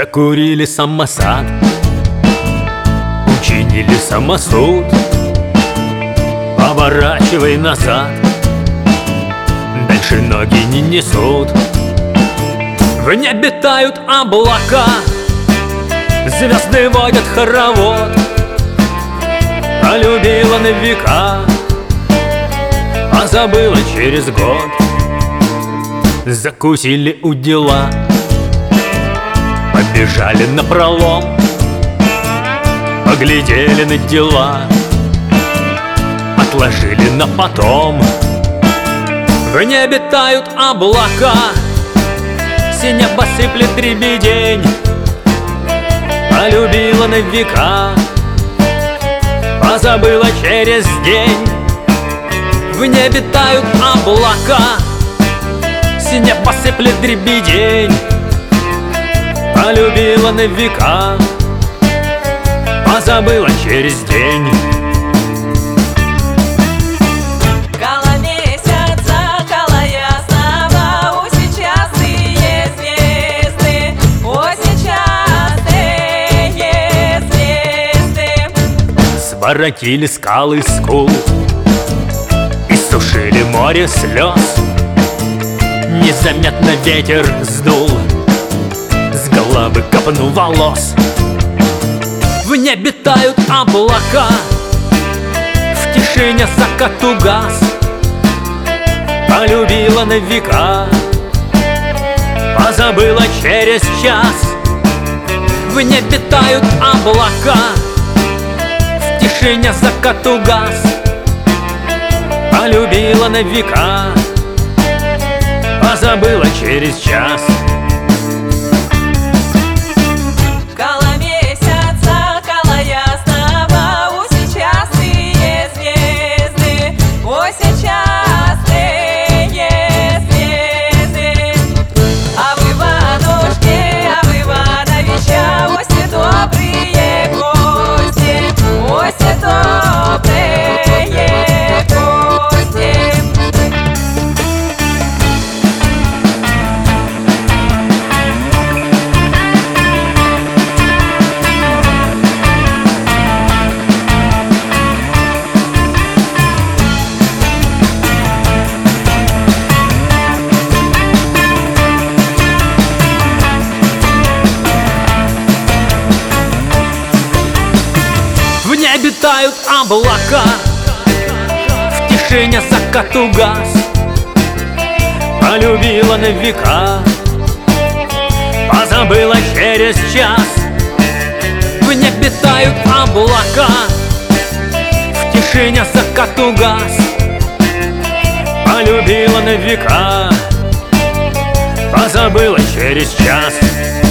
Закурили самосад, учинили самосуд. Поворачивай назад, дальше ноги не несут. В небе тают облака, звезды водят хоровод. Полюбила на века, а забыла через год. Закусили у дела, побежали напролом, поглядели на дела, отложили на потом. В небе тают облака, с неба сыплет дребедень. Полюбила на века, позабыла через день. В небе тают облака, с неба сыплет дребедень. Полюбила на века, позабыла через день. Своротили скалы скул, иссушили море слез. Незаметно ветер сдул с головы копну волос. В небе тают облака, в тишине закат угас. Полюбила на века, позабыла через час. В небе тают облака, в тишине закат угас. Полюбила на века, позабыла через час. В небе тают облака, в тишине закат угас. Полюбила на века, позабыла через час. В небе тают облака, в тишине закат угас. Полюбила на века, позабыла через час.